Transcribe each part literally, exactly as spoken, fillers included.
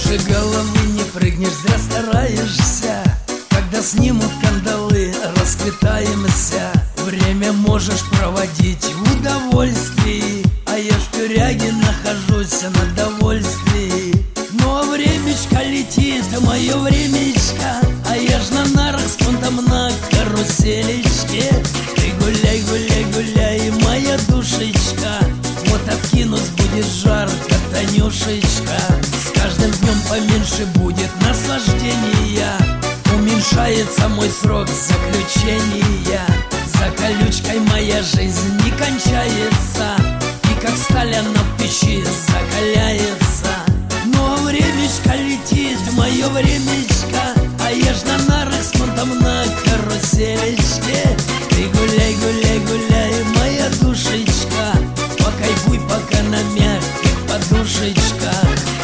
Выше головы не прыгнешь, зря стараешься. Когда снимут кандалы, расквитаемся. Время можешь проводить в удовольствии, а я в тюряге нахожусь на довольствии. Ну а времечко летит, мое времечко, а я ж на нарах с понтом на каруселечке. Ты гуляй, гуляй, гуляй, моя душечка, вот откинусь будет жарко, Танюшечка. С каждым днем поменьше будет наслаждения, уменьшается мой срок заключения. За колючкой моя жизнь не кончается, и как сталь она в печи закаляется. Но времечко летит, мое времечко, а я ж на нарах с понтом на каруселечке. Ты гуляй, гуляй, гуляй, моя душечка, покайфуй пока на мягких подушечках.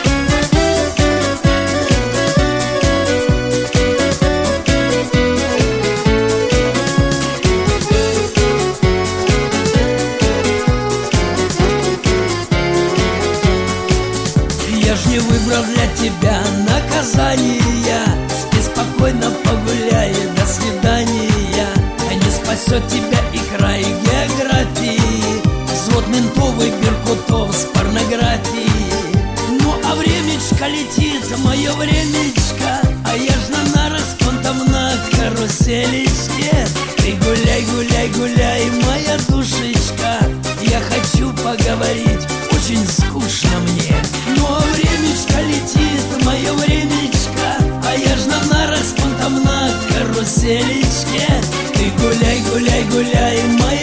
Я ж не выбрал для тебя наказания, спи спокойно, погуляй, до свидания. А не спасет тебя и край географии, взвод ментовый беркутов с порнографией. Ну а времечко летит, мое времечко, а я ж на нарах с понтом на каруселечке. Ты гуляй, гуляй, гуляй, моя душечка, я хочу поговорить, очень скучно мне. Ну а времечко летит, мое времечко, а я ж на нарах с понтом на каруселечке. Ты гуляй, гуляй, гуляй, моя